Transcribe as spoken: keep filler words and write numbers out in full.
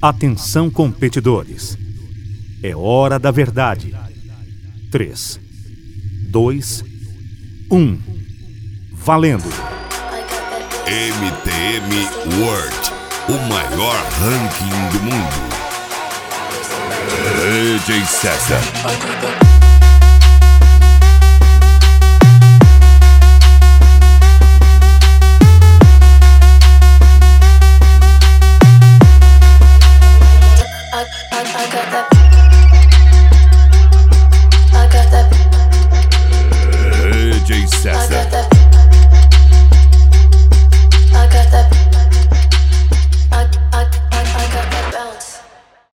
Atenção, competidores. É hora da verdade. três, dois, um. Valendo! M T M World, o maior ranking do mundo. D J César. D J César.